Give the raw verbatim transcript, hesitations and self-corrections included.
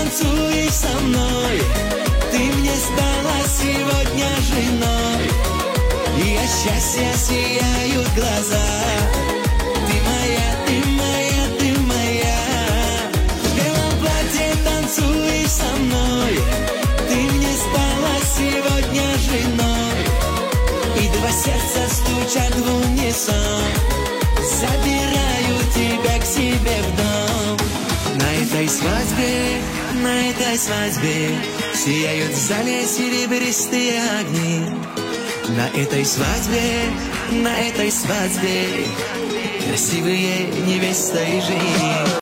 танцуешь со мной. Ты мне стала сегодня женой, и от счастья сияют глаза. Ты моя, ты моя, ты моя. В белом платье танцуешь со мной. Ты мне стала сегодня женой, и два сердца стучат в унисон. Забираю тебя к себе в дом. На этой свадьбе, на этой свадьбе сияют в зале серебристые огни. На этой свадьбе, на этой свадьбе красивые невеста и жених.